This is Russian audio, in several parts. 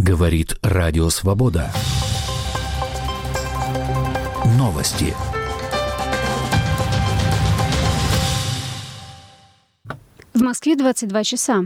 Говорит Радио Свобода. Новости. В Москве 22 часа.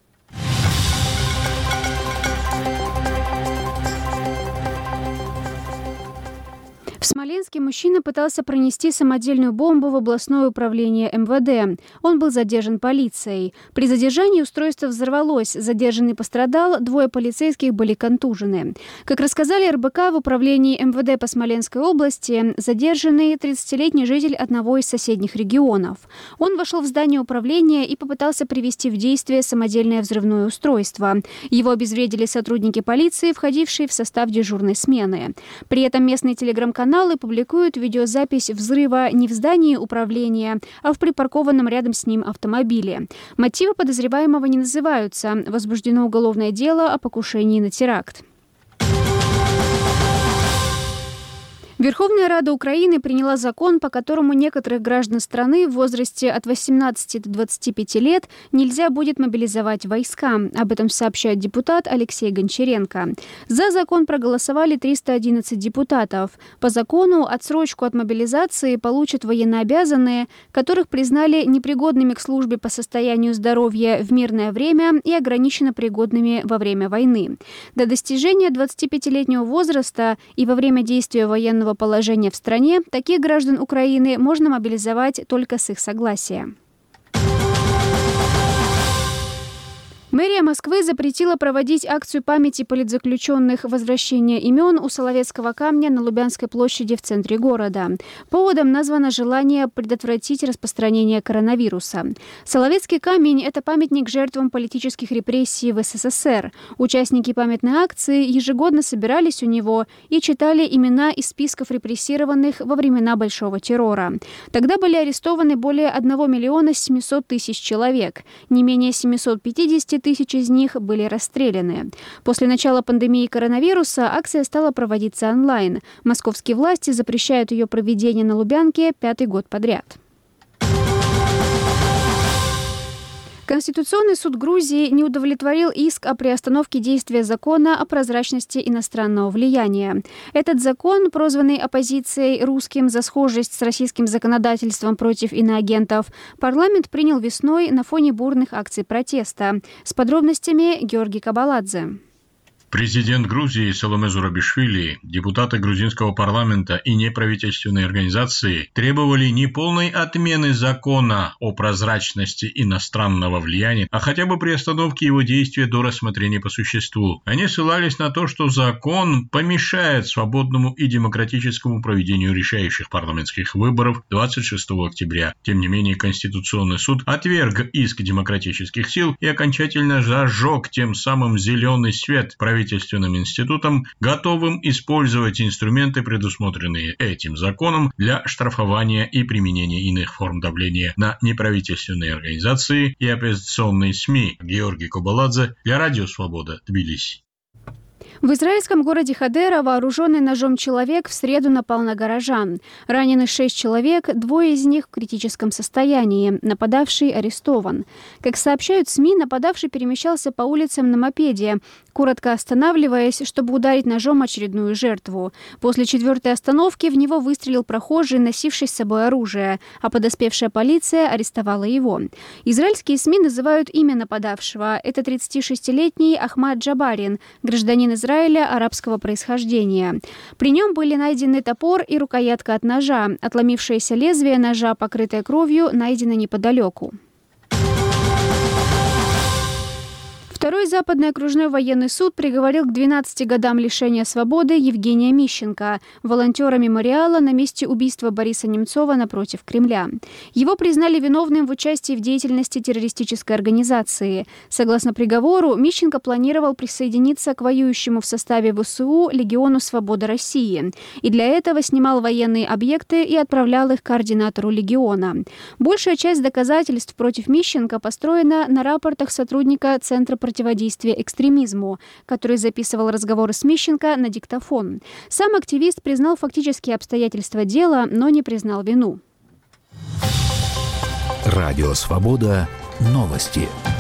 В Смоленске мужчина пытался пронести самодельную бомбу в областное управление МВД. Он был задержан полицией. При задержании устройство взорвалось. Задержанный пострадал, 2 полицейских были контужены. Как рассказали РБК, в управлении МВД по Смоленской области задержанный 30-летний житель одного из соседних регионов. Он вошел в здание управления и попытался привести в действие самодельное взрывное устройство. Его обезвредили сотрудники полиции, входившие в состав дежурной смены. При этом местные телеграм-каналы публикуют видеозапись взрыва не в здании управления, а в припаркованном рядом с ним автомобиле. Мотивы подозреваемого не называются. Возбуждено уголовное дело о покушении на теракт. Верховная Рада Украины приняла закон, по которому некоторых граждан страны в возрасте от 18 до 25 лет нельзя будет мобилизовать войска. Об этом сообщает депутат Алексей Гончаренко. За закон проголосовали 311 депутатов. По закону отсрочку от мобилизации получат военнообязанные, которых признали непригодными к службе по состоянию здоровья в мирное время и ограниченно пригодными во время войны. До достижения 25-летнего возраста и во время действия военного положения в стране таких граждан Украины можно мобилизовать только с их согласия. Мэрия Москвы запретила проводить акцию памяти политзаключенных «Возвращение имен» у Соловецкого камня на Лубянской площади в центре города. Поводом названо желание предотвратить распространение коронавируса. Соловецкий камень – это памятник жертвам политических репрессий в СССР. Участники памятной акции ежегодно собирались у него и читали имена из списков репрессированных во времена Большого террора. Тогда были арестованы более 1 миллиона 700 тысяч человек. Не менее 750 тысяч из них были расстреляны. После начала пандемии коронавируса акция стала проводиться онлайн. Московские власти запрещают ее проведение на Лубянке 5-й год подряд. Конституционный суд Грузии не удовлетворил иск о приостановке действия закона о прозрачности иностранного влияния. Этот закон, прозванный оппозицией русским за схожесть с российским законодательством против иноагентов, парламент принял весной на фоне бурных акций протеста. С подробностями Георгий Кабаладзе. Президент Грузии Саломе Зурабишвили, депутаты грузинского парламента и неправительственные организации требовали не полной отмены закона о прозрачности иностранного влияния, а хотя бы приостановки его действия до рассмотрения по существу. Они ссылались на то, что закон помешает свободному и демократическому проведению решающих парламентских выборов 26 октября. Тем не менее, Конституционный суд отверг иск демократических сил и окончательно зажег тем самым зеленый свет правительственным институтам, готовым использовать инструменты, предусмотренные этим законом, для штрафования и применения иных форм давления на неправительственные организации и оппозиционные СМИ. Георгий Кабаладзе для Радио Свобода, Тбилиси. В израильском городе Хадера вооруженный ножом человек в среду напал на горожан. Ранены 6 человек, 2 из них в критическом состоянии. Нападавший арестован. Как сообщают СМИ, нападавший перемещался по улицам на мопеде, коротко останавливаясь, чтобы ударить ножом очередную жертву. После 4-й остановки в него выстрелил прохожий, носивший с собой оружие, а подоспевшая полиция арестовала его. Израильские СМИ называют имя нападавшего. Это 36-летний Ахмад Джабарин, гражданин Израиля арабского происхождения. При нем были найдены топор и рукоятка от ножа. Отломившееся лезвие ножа, покрытое кровью, найдено неподалеку. Второй Западный окружной военный суд приговорил к 12 годам лишения свободы Евгения Мищенко, волонтера мемориала на месте убийства Бориса Немцова напротив Кремля. Его признали виновным в участии в деятельности террористической организации. Согласно приговору, Мищенко планировал присоединиться к воюющему в составе ВСУ Легиону Свободы России. И для этого снимал военные объекты и отправлял их координатору Легиона. Большая часть доказательств против Мищенко построена на рапортах сотрудника Центра противодействия экстремизму, который записывал разговоры с Мищенко на диктофон. Сам активист признал фактические обстоятельства дела, но не признал вину. Радио Свобода. Новости.